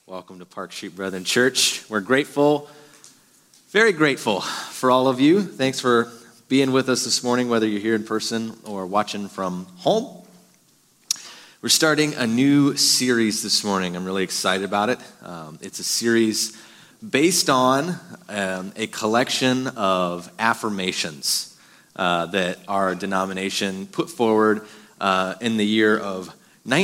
Welcome to Park Street Brethren Church. We're grateful, very grateful for all of you. Thanks for being with us this morning, whether you're here in person or watching from home. We're starting a new series this morning. I'm really excited about it. It's a series based on a collection of affirmations that our denomination put forward in the year of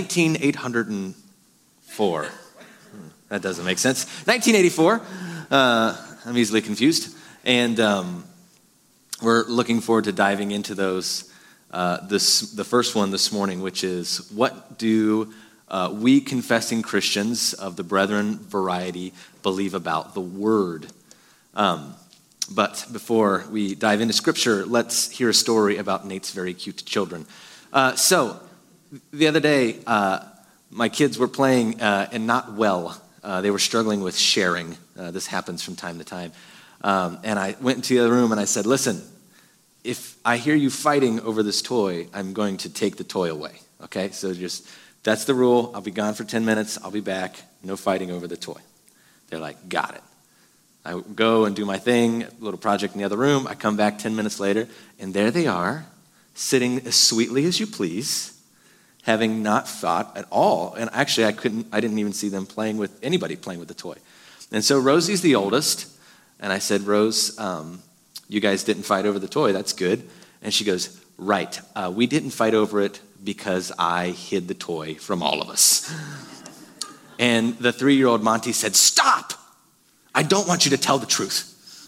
19804. That doesn't make sense. 1984. I'm easily confused. And we're looking forward to diving into those. The first one this morning, which is, what do we confessing Christians of the Brethren variety believe about the Word? But before we dive into Scripture, let's hear a story about Nate's very cute children. So the other day, my kids were playing and not well. They were struggling with sharing. This happens from time to time. And I went into the other room and I said, listen, if I hear you fighting over this toy, I'm going to take the toy away. Okay? So that's the rule. I'll be gone for 10 minutes. I'll be back. No fighting over the toy. They're like, got it. I go and do my thing, a little project in the other room. I come back 10 minutes later, and there they are, sitting as sweetly as you please, having not fought at all. And actually, I didn't even see them playing with anybody playing with the toy. And so Rosie's the oldest, and I said, Rose, you guys didn't fight over the toy. That's good. And she goes, right. We didn't fight over it because I hid the toy from all of us. And the 3-year-old Monty said, stop! I don't want you to tell the truth.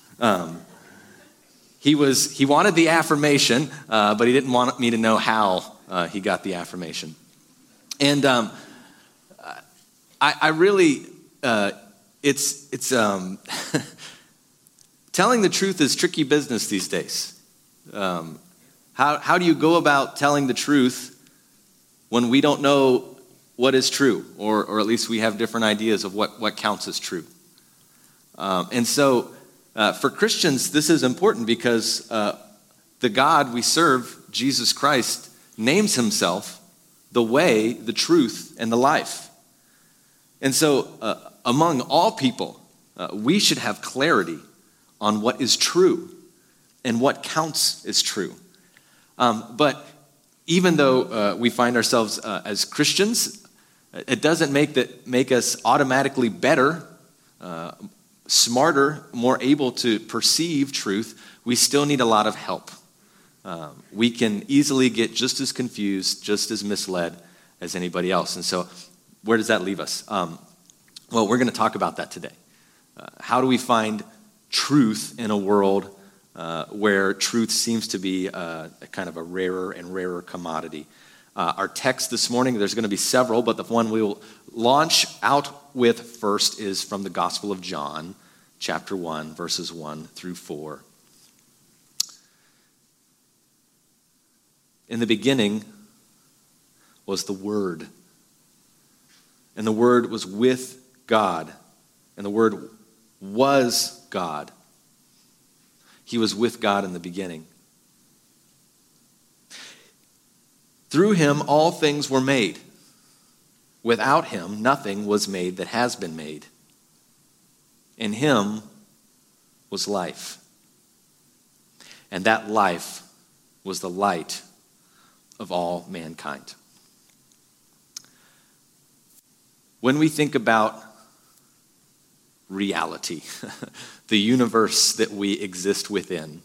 He wanted the affirmation, but he didn't want me to know how he got the affirmation. And I really, it's telling the truth is tricky business these days. How do you go about telling the truth when we don't know what is true, or at least we have different ideas of what counts as true? And so for Christians, this is important because the God we serve, Jesus Christ, names himself the way, the truth, and the life. And so among all people, we should have clarity on what is true and what counts as true. But even though we find ourselves as Christians, it doesn't make us automatically better, smarter, more able to perceive truth. We still need a lot of help. We can easily get just as confused, just as misled as anybody else. And so where does that leave us? Well, we're going to talk about that today. How do we find truth in a world where truth seems to be a kind of a rarer and rarer commodity? Our text this morning, there's going to be several, but the one we will launch out with first is from the Gospel of John, chapter 1, verses 1 through 4. In the beginning was the Word, and the Word was with God, and the Word was God. He was with God in the beginning. Through him all things were made. Without him nothing was made that has been made. In him was life, and that life was the light of all mankind. When we think about reality, the universe that we exist within,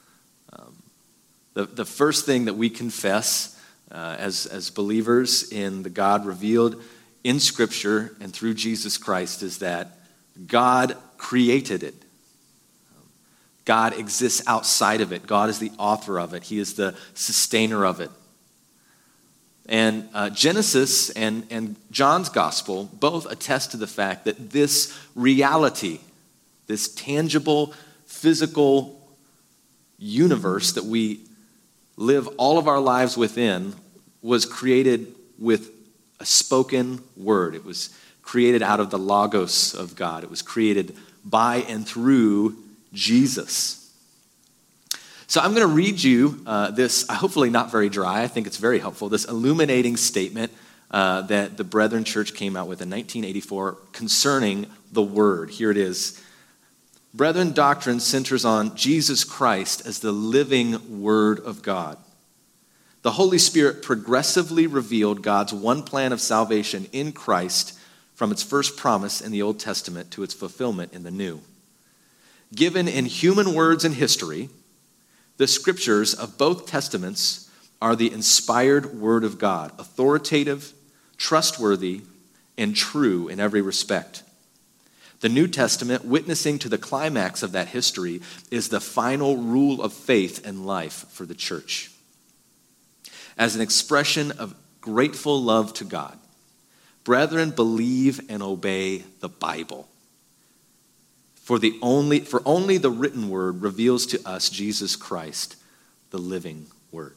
the first thing that we confess as believers in the God revealed in Scripture and through Jesus Christ is that God created it. God exists outside of it. God is the author of it. He is the sustainer of it. And Genesis and John's gospel both attest to the fact that this reality, this tangible, physical universe that we live all of our lives within, was created with a spoken word. It was created out of the logos of God. It was created by and through Jesus. So I'm going to read you this, hopefully not very dry, I think it's very helpful, this illuminating statement that the Brethren Church came out with in 1984 concerning the Word. Here it is. Brethren doctrine centers on Jesus Christ as the living Word of God. The Holy Spirit progressively revealed God's one plan of salvation in Christ from its first promise in the Old Testament to its fulfillment in the New. Given in human words and history, the scriptures of both testaments are the inspired Word of God, authoritative, trustworthy, and true in every respect. The New Testament, witnessing to the climax of that history, is the final rule of faith and life for the church. As an expression of grateful love to God, brethren, believe and obey the Bible. For only the written word reveals to us Jesus Christ, the living Word.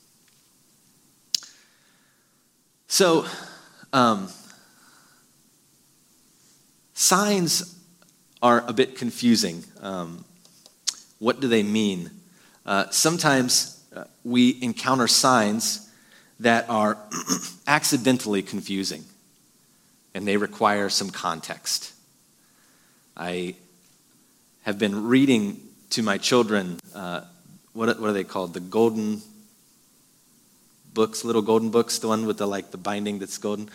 So, signs are a bit confusing. What do they mean? Sometimes we encounter signs that are accidentally confusing, and they require some context. I have been reading to my children, what are they called? The golden books, little golden books, the one with the binding that's golden.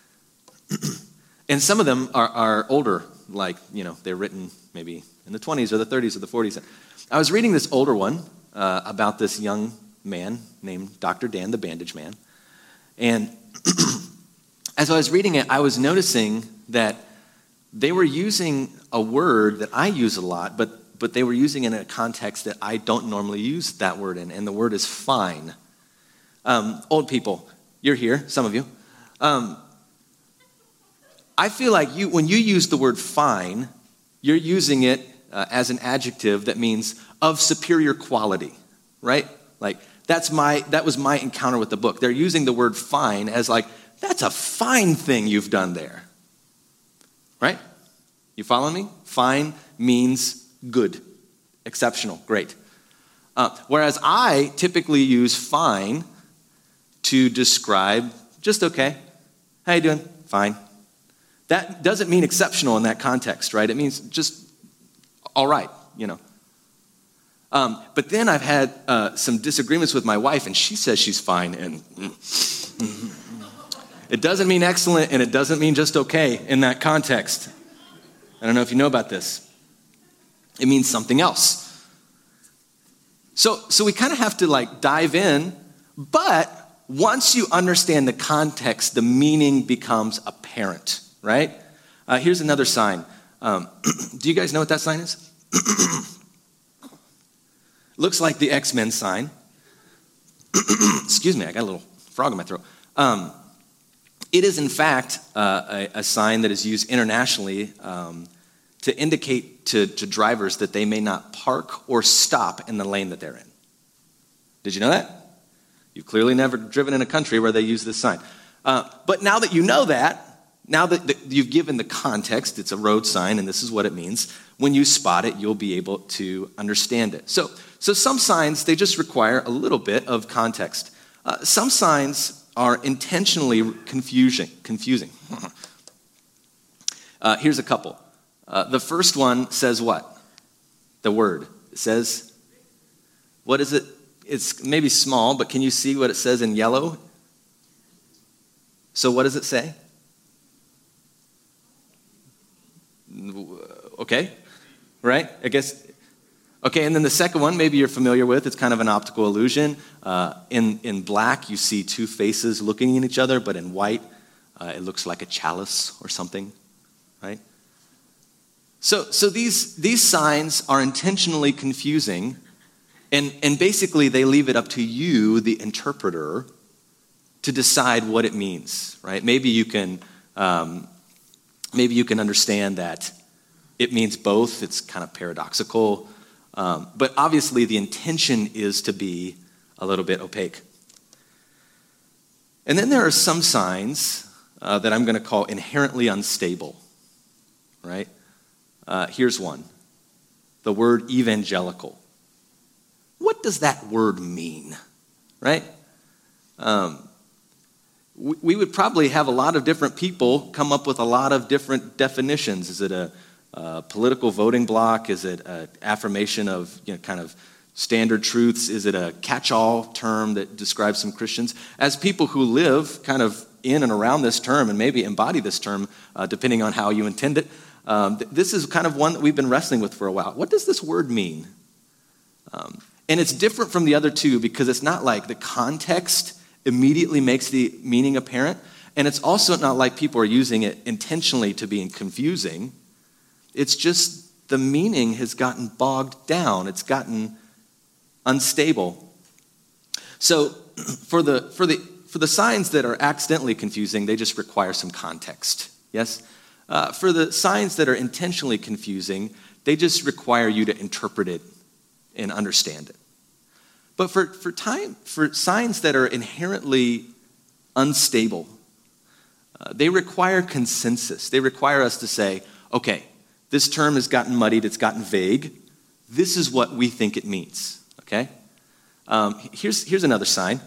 And some of them are older, they're written maybe in the 20s or the 30s or the 40s. I was reading this older one about this young man named Dr. Dan, the Bandage Man. And as I was reading it, I was noticing that they were using a word that I use a lot, but they were using it in a context that I don't normally use that word in, and the word is fine. Old people, you're here, some of you. I feel like when you use the word fine, you're using it as an adjective that means of superior quality, right? That was my encounter with the book. They're using the word fine as that's a fine thing you've done there, right? You follow me? Fine means good, exceptional, great. Whereas I typically use fine to describe just okay. How you doing? Fine. That doesn't mean exceptional in that context, right? It means just all right, But then I've had some disagreements with my wife, and she says she's fine, and it doesn't mean excellent, and it doesn't mean just okay in that context. I don't know if you know about this. It means something else. So we kind of have to dive in, but once you understand the context, the meaning becomes apparent, right? Here's another sign. Do you guys know what that sign is? Looks like the X-Men sign. Excuse me, I got a little frog in my throat. It is, in fact, a sign that is used internationally to indicate to drivers that they may not park or stop in the lane that they're in. Did you know that? You've clearly never driven in a country where they use this sign. But now that you know that, now that you've given the context, it's a road sign and this is what it means, when you spot it, you'll be able to understand it. So some signs, they just require a little bit of context. Some signs are intentionally confusing. Here's a couple. The first one says what? The word. It says, what is it? It's maybe small, but can you see what it says in yellow? So what does it say? Okay, right? I guess. Okay, and then the second one, maybe you're familiar with. It's kind of an optical illusion. In black, you see two faces looking at each other, but in white, it looks like a chalice or something, right? So these signs are intentionally confusing, and basically they leave it up to you, the interpreter, to decide what it means, right? Maybe you can understand that it means both. It's kind of paradoxical. But obviously the intention is to be a little bit opaque. And then there are some signs that I'm going to call inherently unstable, right? Here's one. The word evangelical. What does that word mean, right? we would probably have a lot of different people come up with a lot of different definitions. Is it a political voting block? Is it an affirmation of kind of standard truths? Is it a catch-all term that describes some Christians? As people who live kind of in and around this term and maybe embody this term, depending on how you intend it, this is kind of one that we've been wrestling with for a while. What does this word mean? And it's different from the other two because it's not like the context immediately makes the meaning apparent, and it's also not like people are using it intentionally to be confusing. It's just the meaning has gotten bogged down. It's gotten unstable. So for the signs that are accidentally confusing, they just require some context. Yes? For the signs that are intentionally confusing, they just require you to interpret it and understand it. But for signs that are inherently unstable, they require consensus. They require us to say, okay, this term has gotten muddied, it's gotten vague. This is what we think it means, okay? Here's another sign.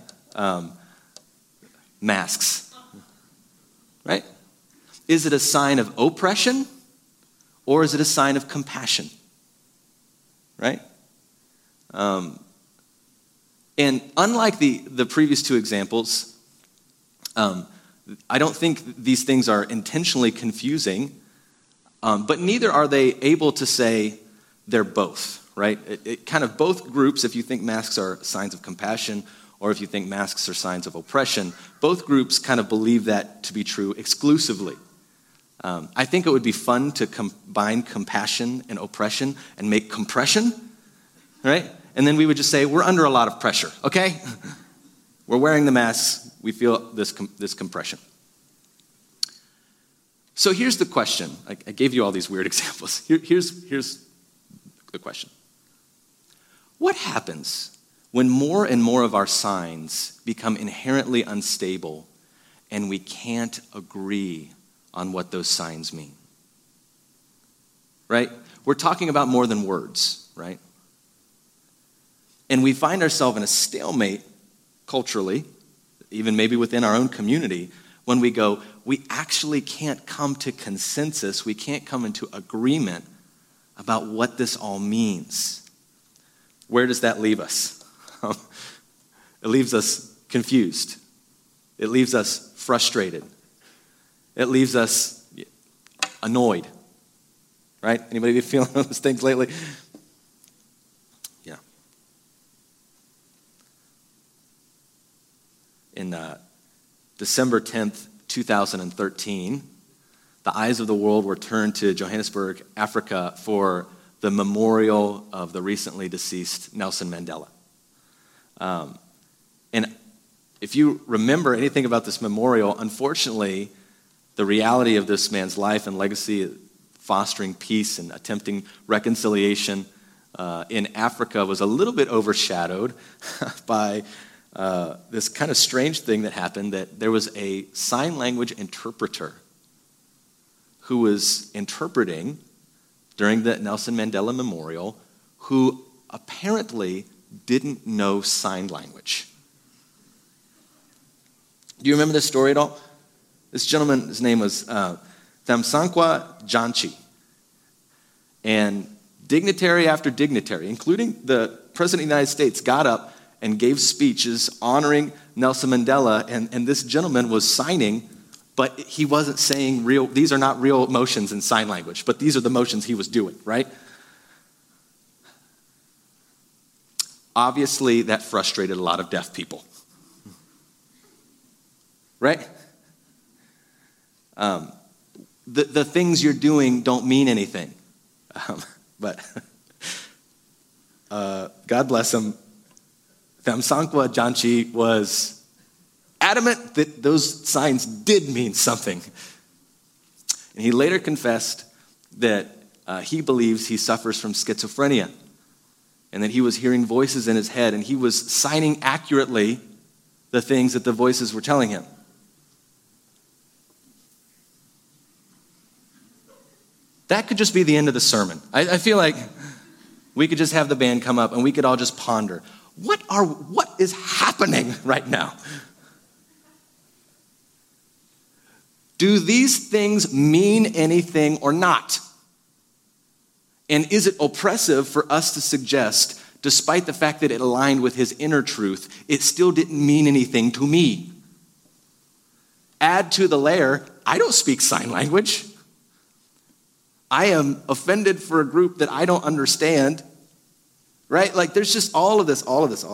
Masks, right? Is it a sign of oppression or is it a sign of compassion, right? And unlike the previous two examples, I don't think these things are intentionally confusing, but neither are they able to say they're both, right? It kind of both groups, if you think masks are signs of compassion or if you think masks are signs of oppression, both groups kind of believe that to be true exclusively. I think it would be fun to combine compassion and oppression and make compression, right? And then we would just say, we're under a lot of pressure, okay? We're wearing the masks. We feel this compression. So here's the question. I gave you all these weird examples. Here's the question. What happens when more and more of our signs become inherently unstable and we can't agree on what those signs mean? Right? We're talking about more than words, right? And we find ourselves in a stalemate culturally, even maybe within our own community, when we go, we actually can't come to consensus, we can't come into agreement about what this all means. Where does that leave us? It leaves us confused. It leaves us frustrated. It leaves us annoyed. Right? Anybody be feeling those things lately? Yeah. In December 10th, 2013, the eyes of the world were turned to Johannesburg, Africa, for the memorial of the recently deceased Nelson Mandela. And if you remember anything about this memorial, unfortunately, the reality of this man's life and legacy, fostering peace and attempting reconciliation in Africa, was a little bit overshadowed by this kind of strange thing that happened, that there was a sign language interpreter who was interpreting during the Nelson Mandela Memorial, who apparently didn't know sign language. Do you remember this story at all? This gentleman, his name was Thamsanqua Janchi. And dignitary after dignitary, including the President of the United States, got up and gave speeches honoring Nelson Mandela, and this gentleman was signing, but he wasn't saying these are not real motions in sign language, but these are the motions he was doing, right? Obviously, that frustrated a lot of deaf people. Right? The things you're doing don't mean anything. But God bless him, Thamsanqua Janchi was adamant that those signs did mean something. And he later confessed that he believes he suffers from schizophrenia and that he was hearing voices in his head and he was signing accurately the things that the voices were telling him. That could just be the end of the sermon. I feel like we could just have the band come up and we could all just ponder, what is happening right now? Do these things mean anything or not? And is it oppressive for us to suggest, despite the fact that it aligned with his inner truth, it still didn't mean anything to me? Add to the layer, I don't speak sign language. I am offended for a group that I don't understand, right? Like there's just all of this.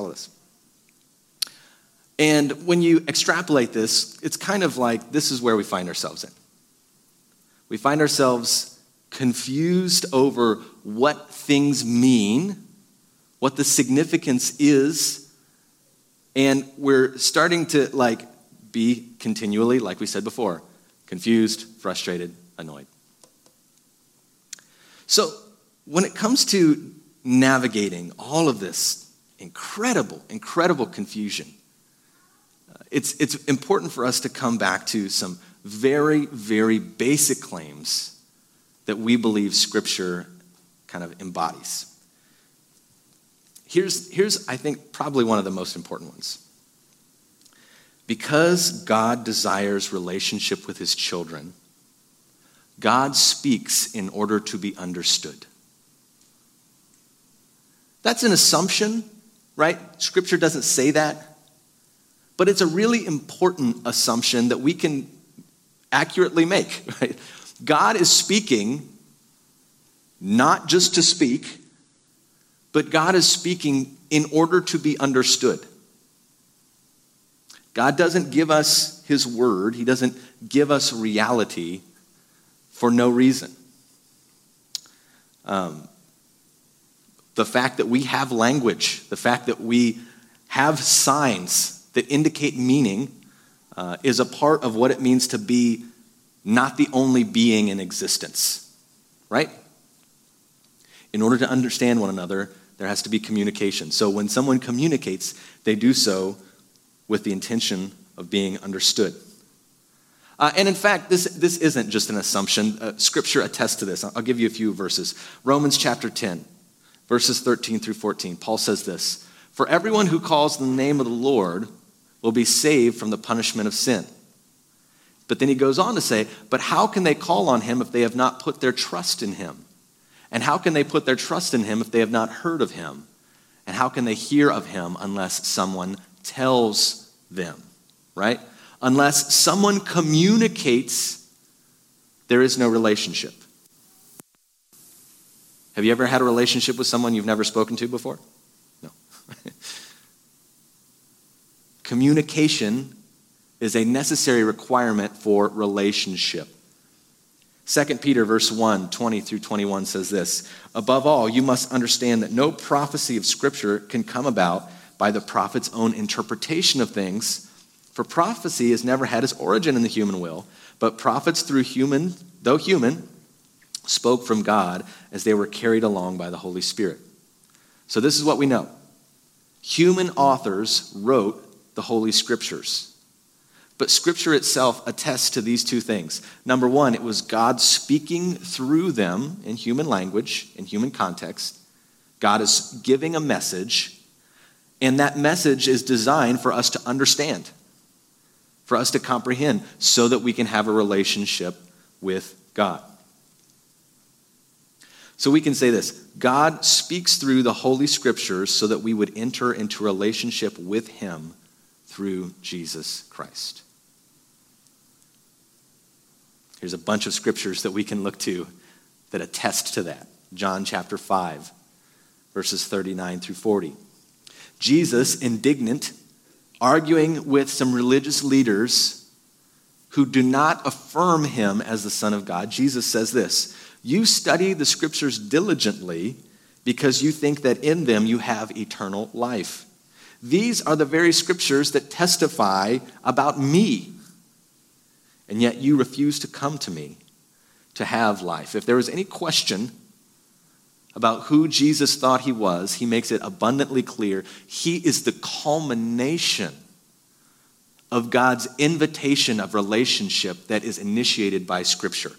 And when you extrapolate this, it's kind of like this is where we find ourselves in. We find ourselves confused over what things mean, what the significance is, and we're starting to be continually, like we said before, confused, frustrated, annoyed. So when it comes to navigating all of this incredible confusion, it's important for us to come back to some very, very basic claims that we believe Scripture kind of embodies. Here's I think, probably one of the most important ones. Because God desires relationship with his children, God speaks in order to be understood. That's an assumption, right? Scripture doesn't say that. But it's a really important assumption that we can accurately make, right? God is speaking not just to speak, but God is speaking in order to be understood. God doesn't give us his word. He doesn't give us reality for no reason. The fact that we have language, the fact that we have signs that indicate meaning is a part of what it means to be not the only being in existence, right? In order to understand one another, there has to be communication. So when someone communicates, they do so with the intention of being understood. And in fact, this isn't just an assumption. Scripture attests to this. I'll give you a few verses. Romans chapter 10, verses 13 through 14. Paul says this, "For everyone who calls on the name of the Lord will be saved from the punishment of sin." But then he goes on to say, "But how can they call on him if they have not put their trust in him? And how can they put their trust in him if they have not heard of him? And how can they hear of him unless someone tells them?" Right? Unless someone communicates, there is no relationship. Have you ever had a relationship with someone you've never spoken to before? No. Communication is a necessary requirement for relationship. 2 Peter verse 1, 20 through 21 says this, "Above all, you must understand that no prophecy of Scripture can come about by the prophet's own interpretation of things, for prophecy has never had its origin in the human will, but prophets though human, spoke from God as they were carried along by the Holy Spirit." So this is what we know. Human authors wrote the Holy Scriptures. But Scripture itself attests to these two things. Number one, it was God speaking through them in human language, in human context. God is giving a message, and that message is designed for us to understand, for us to comprehend, so that we can have a relationship with God. So we can say this, God speaks through the Holy Scriptures so that we would enter into relationship with him through Jesus Christ. Here's a bunch of scriptures that we can look to that attest to that. John chapter 5, verses 39 through 40. Jesus, indignant, arguing with some religious leaders who do not affirm him as the Son of God, Jesus says this, "You study the Scriptures diligently because you think that in them you have eternal life. These are the very Scriptures that testify about me, and yet you refuse to come to me to have life." If there was any question about who Jesus thought he was, he makes it abundantly clear. He is the culmination of God's invitation of relationship that is initiated by Scripture.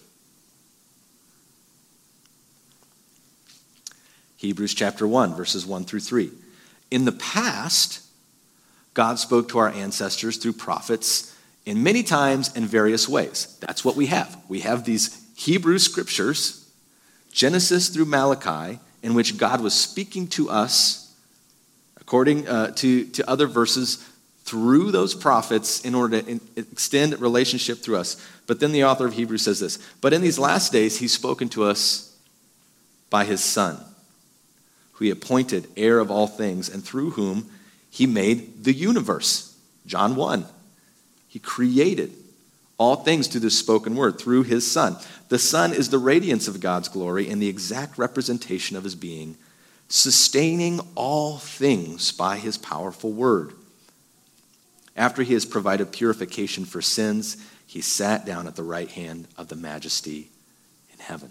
Hebrews chapter 1, verses 1 through 3. "In the past, God spoke to our ancestors through prophets in many times and various ways. That's what we have. We have these Hebrew scriptures, Genesis through Malachi, in which God was speaking to us according to other verses through those prophets in order to extend relationship through us. But then the author of Hebrews says this, but in these last days he's spoken to us by his Son, who he appointed heir of all things, and through whom he made the universe. John 1. He created all things through the spoken word, through his Son. The Son is the radiance of God's glory and the exact representation of his being, sustaining all things by his powerful word. After he has provided purification for sins, he sat down at the right hand of the Majesty in heaven.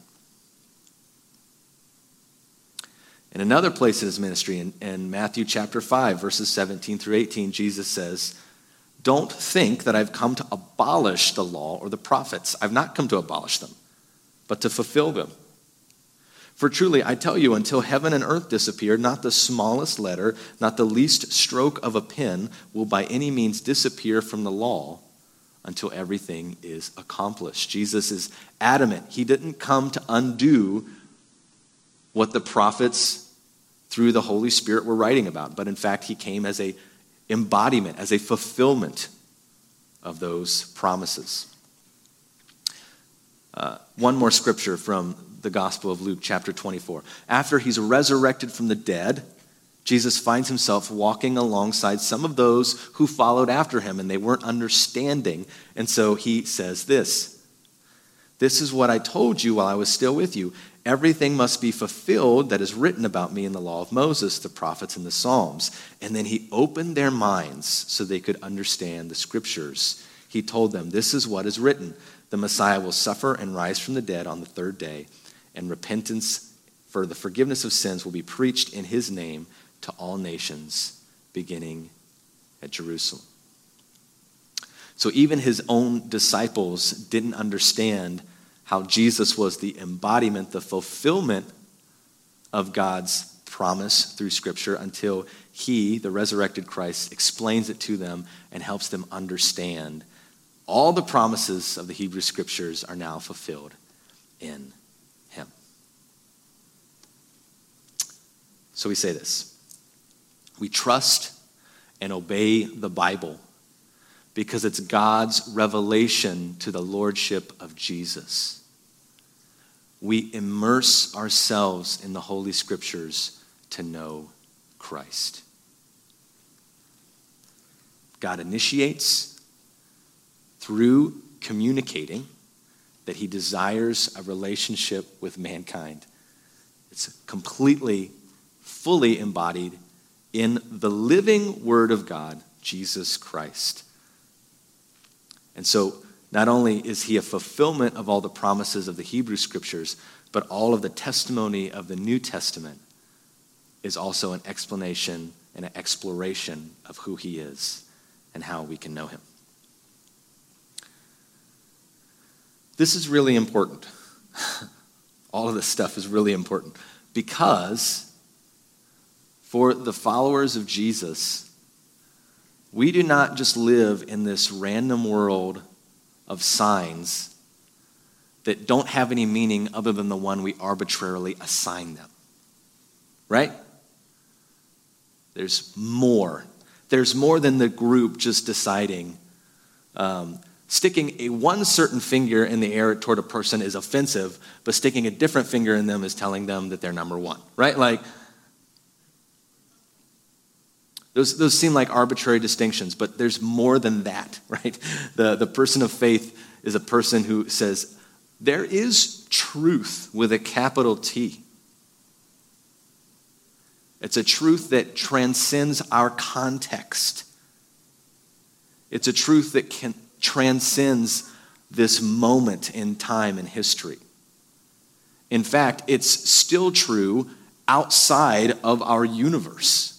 In another place in his ministry, in Matthew chapter 5, verses 17 through 18, Jesus says, don't think that I've come to abolish the law or the prophets. I've not come to abolish them, but to fulfill them. For truly, I tell you, until heaven and earth disappear, not the smallest letter, not the least stroke of a pen will by any means disappear from the law until everything is accomplished. Jesus is adamant. He didn't come to undo what the prophets through the Holy Spirit were writing about, but in fact, he came as an embodiment, as a fulfillment of those promises. One more scripture from the Gospel of Luke, chapter 24. After he's resurrected from the dead, Jesus finds himself walking alongside some of those who followed after him, and they weren't understanding. And so he says this is what I told you while I was still with you. Everything must be fulfilled that is written about me in the law of Moses, the prophets, and the Psalms. And then he opened their minds so they could understand the scriptures. He told them, this is what is written. The Messiah will suffer and rise from the dead on the third day, and repentance for the forgiveness of sins will be preached in his name to all nations, beginning at Jerusalem. So even his own disciples didn't understand how Jesus was the embodiment, the fulfillment of God's promise through Scripture until he, the resurrected Christ, explains it to them and helps them understand all the promises of the Hebrew Scriptures are now fulfilled in him. So we say this. We trust and obey the Bible because it's God's revelation to the lordship of Jesus. We immerse ourselves in the Holy Scriptures to know Christ. God initiates through communicating that he desires a relationship with mankind. It's completely, fully embodied in the living Word of God, Jesus Christ. And so, not only is he a fulfillment of all the promises of the Hebrew Scriptures, but all of the testimony of the New Testament is also an explanation and an exploration of who he is and how we can know him. This is really important. All of this stuff is really important because for the followers of Jesus, we do not just live in this random world of signs that don't have any meaning other than the one we arbitrarily assign them. Right? There's more. There's more than the group just deciding sticking a one certain finger in the air toward a person is offensive, but sticking a different finger in them is telling them that they're number one, right? Like, those seem like arbitrary distinctions, but there's more than that, right? The person of faith is a person who says, there is truth with a capital T. It's a truth that transcends our context. It's a truth that transcends this moment in time and history. In fact, it's still true outside of our universe.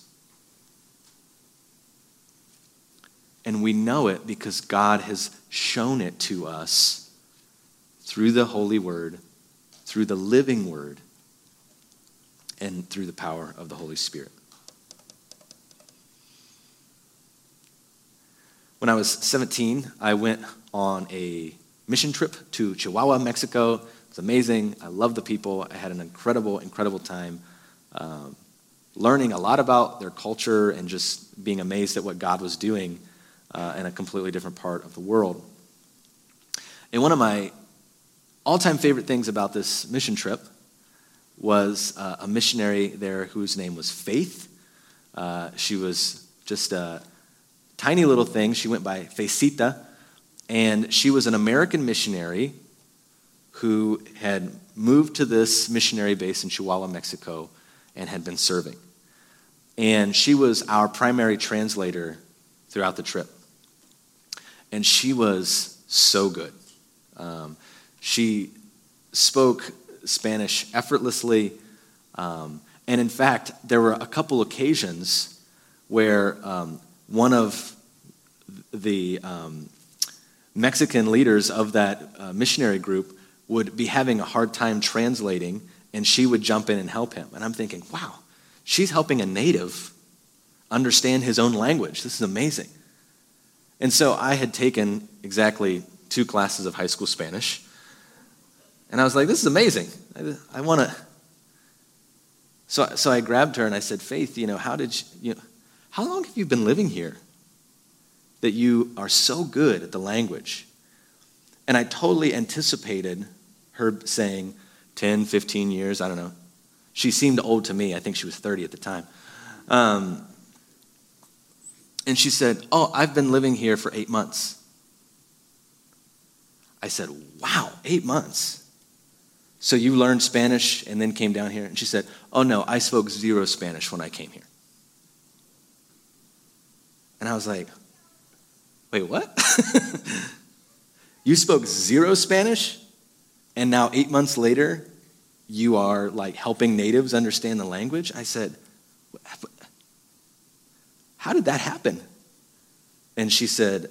And we know it because God has shown it to us through the Holy Word, through the living Word, and through the power of the Holy Spirit. When I was 17, I went on a mission trip to Chihuahua, Mexico. It was amazing. I loved the people. I had an incredible, incredible time learning a lot about their culture and just being amazed at what God was doing in a completely different part of the world. And one of my all-time favorite things about this mission trip was a missionary there whose name was Faith. She was just a tiny little thing. She went by Facita, and she was an American missionary who had moved to this missionary base in Chihuahua, Mexico, and had been serving. And she was our primary translator throughout the trip. And she was so good. She spoke Spanish effortlessly. And in fact, there were a couple occasions where one of the Mexican leaders of that missionary group would be having a hard time translating, and she would jump in and help him. And I'm thinking, wow, she's helping a native understand his own language. This is amazing. And so I had taken exactly 2 classes of high school Spanish, and I was like, this is amazing. I want to. So I grabbed her and I said, Faith, how long have you been living here that you are so good at the language? And I totally anticipated her saying 10, 15 years, I don't know. She seemed old to me. I think she was 30 at the time. And she said, I've been living here for 8 months. I said, wow, 8 months. So you learned Spanish and then came down here? And she said, oh no, I spoke 0 Spanish when I came here. And I was like, wait, what? You spoke 0 Spanish, and now 8 months later, you are like helping natives understand the language? I said, how did that happen? And she said,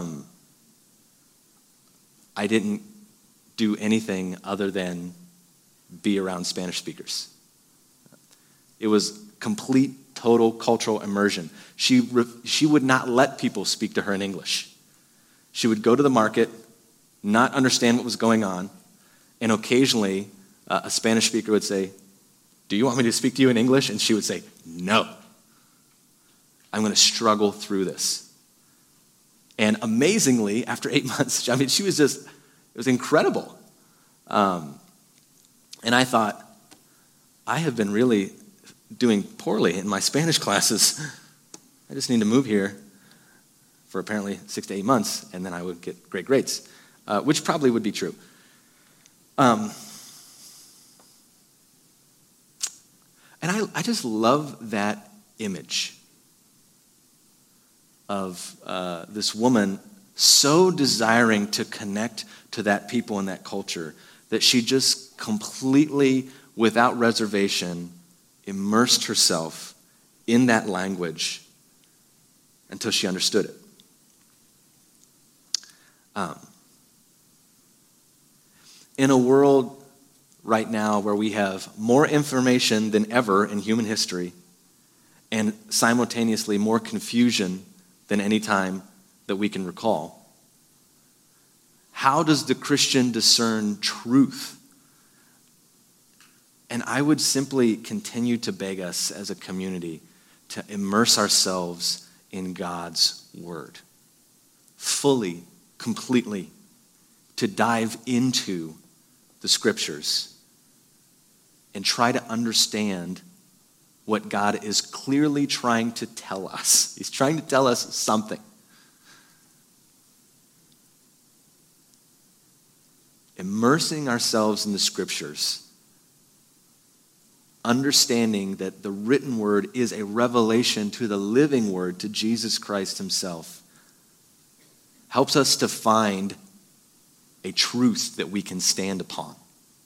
I didn't do anything other than be around Spanish speakers. It was complete, total cultural immersion. She would not let people speak to her in English. She would go to the market, not understand what was going on, and occasionally a Spanish speaker would say, do you want me to speak to you in English? And she would say, no. I'm going to struggle through this. And amazingly, after 8 months, she was just, it was incredible. And I thought, I have been really doing poorly in my Spanish classes. I just need to move here for apparently 6 to 8 months, and then I would get great grades, which probably would be true. And I just love that image of this woman so desiring to connect to that people and that culture that she just completely, without reservation, immersed herself in that language until she understood it. In a world right now where we have more information than ever in human history and simultaneously more confusion than any time that we can recall, how does the Christian discern truth? And I would simply continue to beg us as a community to immerse ourselves in God's word. Fully, completely, to dive into the scriptures and try to understand what God is clearly trying to tell us. He's trying to tell us something. Immersing ourselves in the scriptures, understanding that the written word is a revelation to the living word, to Jesus Christ himself, helps us to find a truth that we can stand upon.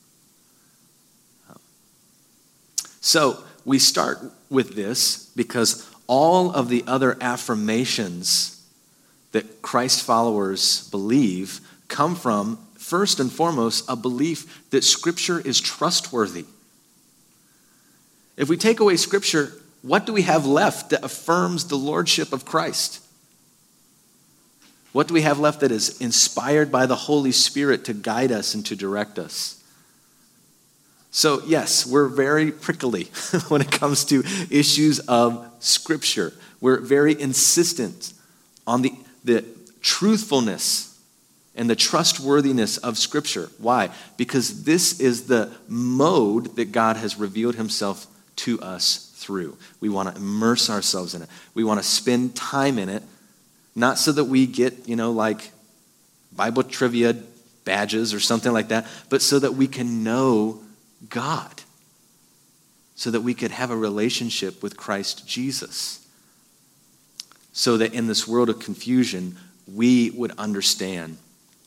So we start with this because all of the other affirmations that Christ followers believe come from, first and foremost, a belief that Scripture is trustworthy. If we take away Scripture, what do we have left that affirms the lordship of Christ? What do we have left that is inspired by the Holy Spirit to guide us and to direct us? So yes, we're very prickly when it comes to issues of Scripture. We're very insistent on the truthfulness and the trustworthiness of Scripture. Why? Because this is the mode that God has revealed himself to us through. We want to immerse ourselves in it. We want to spend time in it, not so that we get, like Bible trivia badges or something like that, but so that we can know God, so that we could have a relationship with Christ Jesus, so that in this world of confusion, we would understand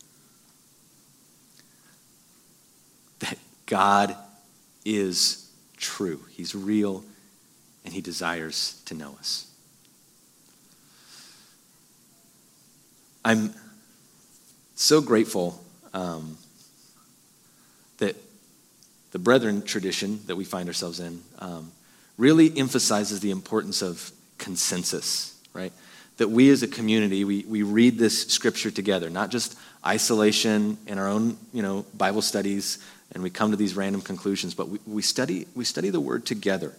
that God is true. He's real, and he desires to know us. I'm so grateful that the Brethren tradition that we find ourselves in really emphasizes the importance of consensus, right? That we as a community, we read this Scripture together, not just isolation in our own, Bible studies, and we come to these random conclusions, but we study the Word together.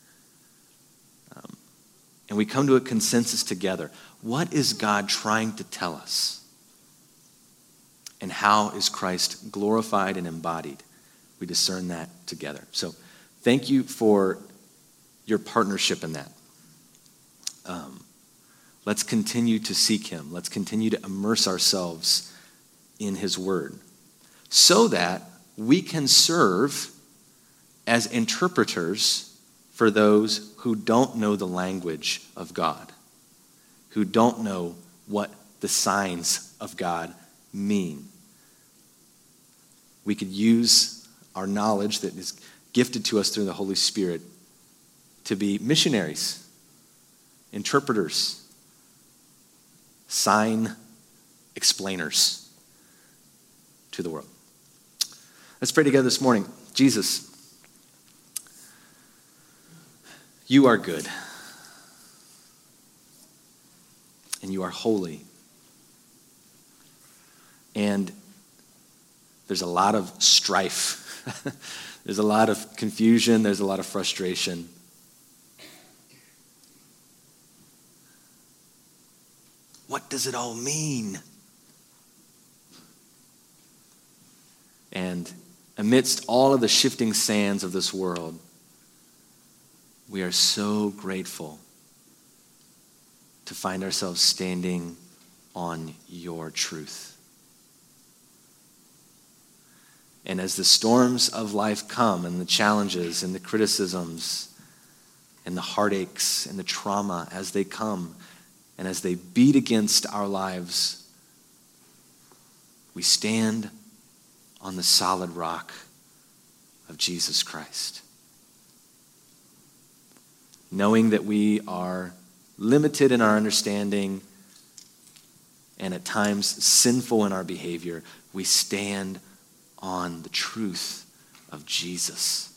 And we come to a consensus together. What is God trying to tell us? And how is Christ glorified and embodied? We discern that together. So thank you for your partnership in that. Let's continue to seek him. Let's continue to immerse ourselves in his word so that we can serve as interpreters for those who don't know the language of God, who don't know what the signs of God mean. We could use our knowledge that is gifted to us through the Holy Spirit to be missionaries, interpreters, sign explainers to the world. Let's pray together this morning. Jesus, you are good, and you are holy, and there's a lot of strife. There's a lot of confusion. There's a lot of frustration. What does it all mean? And amidst all of the shifting sands of this world, we are so grateful to find ourselves standing on your truth. And as the storms of life come, and the challenges and the criticisms and the heartaches and the trauma as they come, and as they beat against our lives, we stand on the solid rock of Jesus Christ, knowing that we are limited in our understanding and at times sinful in our behavior. We stand on the truth of Jesus.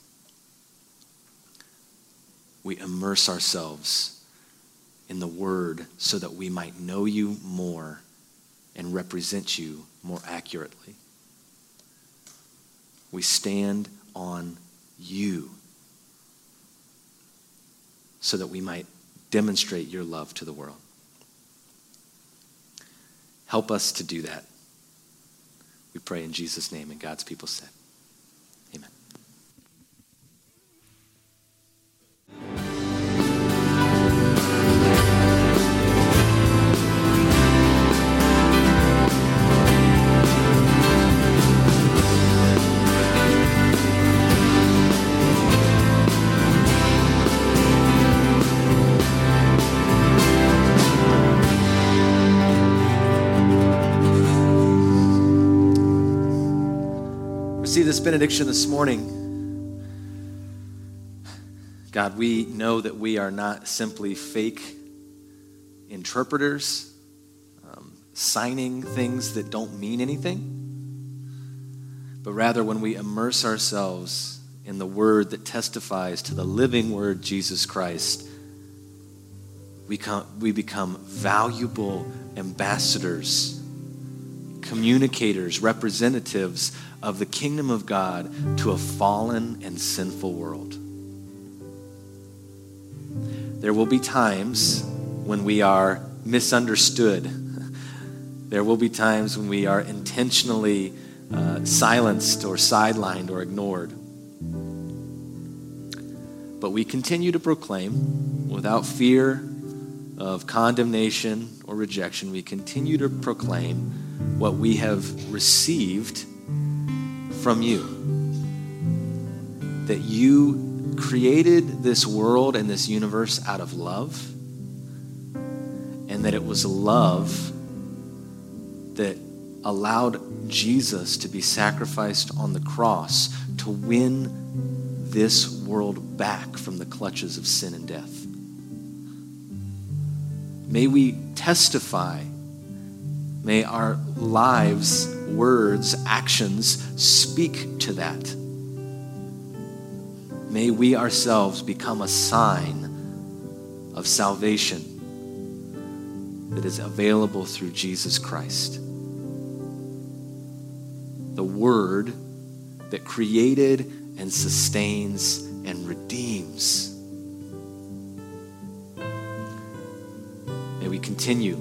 We immerse ourselves in the Word so that we might know you more and represent you more accurately. We stand on you so that we might demonstrate your love to the world. Help us to do that. We pray in Jesus' name, and God's people said, amen. This benediction this morning. God, we know that we are not simply fake interpreters, signing things that don't mean anything, but rather when we immerse ourselves in the word that testifies to the living word, Jesus Christ, we become valuable ambassadors, communicators, representatives of the kingdom of God to a fallen and sinful world. There will be times when we are misunderstood. There will be times when we are intentionally silenced or sidelined or ignored. But we continue to proclaim without fear of condemnation or rejection. We continue to proclaim what we have received from you. That you created this world and this universe out of love, and that it was love that allowed Jesus to be sacrificed on the cross to win this world back from the clutches of sin and death. May we testify, may our lives, words, actions speak to that. May we ourselves become a sign of salvation that is available through Jesus Christ. The Word that created and sustains and redeems. May we continue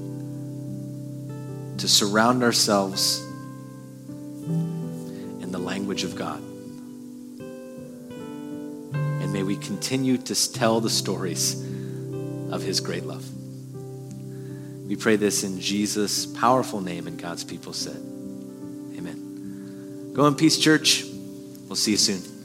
to surround ourselves in the language of God. And may we continue to tell the stories of his great love. We pray this in Jesus' powerful name, and God's people said, amen. Go in peace, church. We'll see you soon.